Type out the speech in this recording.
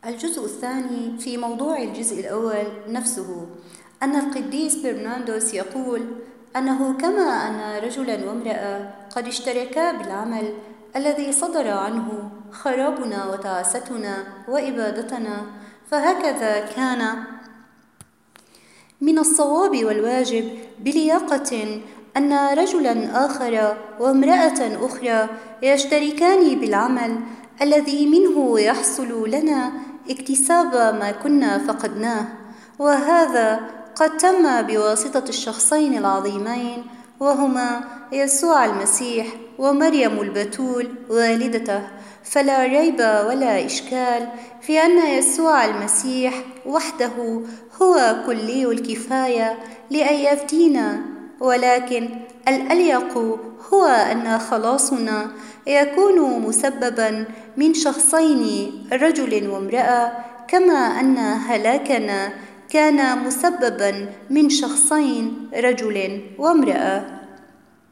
الجزء الثاني في موضوع الجزء الأول نفسه، أن القديس برناردوس يقول أنه كما أن رجلا وامرأة قد اشتركا بالعمل الذي صدر عنه خرابنا وتعاستنا وإبادتنا، فهكذا كان من الصواب والواجب بلياقة أن رجلا آخر وامرأة أخرى يشتركان بالعمل الذي منه يحصل لنا اكتساب ما كنا فقدناه، وهذا قد تم بواسطة الشخصين العظيمين وهما يسوع المسيح ومريم البتول والدته. فلا ريب ولا إشكال في أن يسوع المسيح وحده هو كلي الكفاية لأن يفدينا، ولكن الأليق هو أن خلاصنا يكون مسببا من شخصين رجل وامرأة، كما أن هلاكنا كان مسببا من شخصين رجل وامرأة.